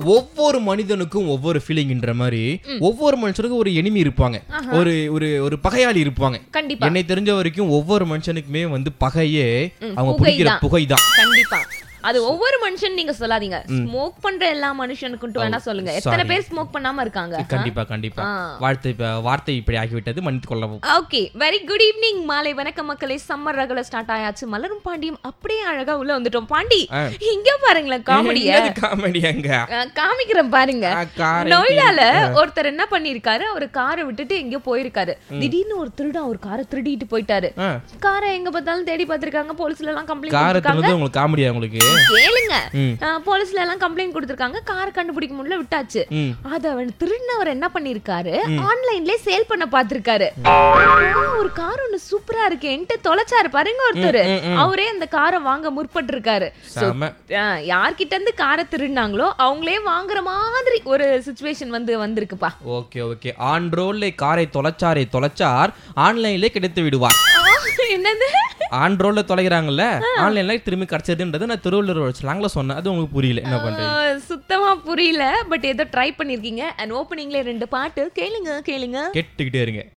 ஒவ்வொரு மனிதனுக்கும் ஒவ்வொரு ஃபீலிங்ன்ற மாதிரி ஒவ்வொரு மனுஷனுக்கும் ஒரு எனிமி இருப்பாங்க, ஒரு ஒரு ஒரு பகையாளி இருப்பாங்க. கண்டிப்பா என்னை தெரிஞ்ச வரைக்கும் ஒவ்வொரு மனுஷனுக்குமே வந்து பகையே அவங்க பிடிக்கிற புகைதான். கண்டிப்பா அது ஒவ்வொரு மனுஷன் நீங்க சொல்லாதீங்க. ஸ்மோக் பண்ற எல்லா மனுஷனுக்கும் வேணா சொல்லுங்க. எத்தனை பேர் ஸ்மோக் பண்ணாம இருக்காங்க? கண்டிப்பா கண்டிப்பா. வார்த்தை இப்படி ஆகிவிட்டது, மன்னித்து கொள்ளவும். ஓகே, வெரி குட் ஈவினிங், மாலை வணக்கம் மக்களே. சம்மர் ரகல ஸ்டார்ட் ஆயாச்சு. மலரும் பாண்டியும் அப்படியே அழகா உள்ள வந்துட்டோம். பாண்டி இங்க பாருங்களேன் காமெடியாங்க காமிக்கிறேன் பாருங்க. நோய்டால ஒருத்தர் என்ன பண்ணிருக்காரு, ஒரு காரை விட்டுட்டு எங்க போயிருக்காரு. திடீர்னு ஒரு திருடன் ஒரு காரை திருடிட்டு போயிட்டாரு. காரை எங்க பார்த்தாலும் தேடி பார்த்திருக்காங்க. போலீஸ்ல எல்லாம் கம்ப்ளைண்ட் கொடுத்திருக்காங்க. உங்களுக்கு காமெடியா உங்களுக்கு கேளுங்க, போலீஸ்ல எல்லாம் கம்ப்ளைண்ட் கொடுத்திருக்காங்க. காரை கண்டுபிடிக்க முடியல, விட்டாச்சு. அத திருடினவர் என்ன பண்ணிருக்காரு, ஆன்லைன்லயே சேல் பண்ண பாத்திருக்காரு. ஒரு கார் ஒண்ணு சூப்பரா இருக்கு என்கிட்ட தொலைச்சாரு பாருங்க ஒருத்தர். அவரே அந்த காரை வாங்க முற்பட்டு இருக்காரு. யார்கிட்ட இருந்து காரை திருடினாங்களோ அவங்களே வாங்குற மாதிரி ஒரு சிச்சுவேஷன் வந்திருக்குப்பா. Okay okay. ஆன் ரோட்ல காரை தொலைச்சார் ஆன்லைன்ல கிடைத்து விடுவார். என்னது ஆன் ரோட்ல தொலைகிறாங்கல்ல, ஆன்லைன்ல திரும்பி கிடைச்சதுன்றது நான் திருவள்ளுவர் ஸ்லாங்ல சொன்னேன். அது உங்களுக்கு புரியல, என்ன பண்றீங்க? சுத்தமா புரியல. பட் ஏதோ ட்ரை பண்ணிருக்கீங்க. அண்ட் ஓப்பனிங்ல 2 பாட்டு கேளுங்க கேட்டுக்கிட்டே இருங்க.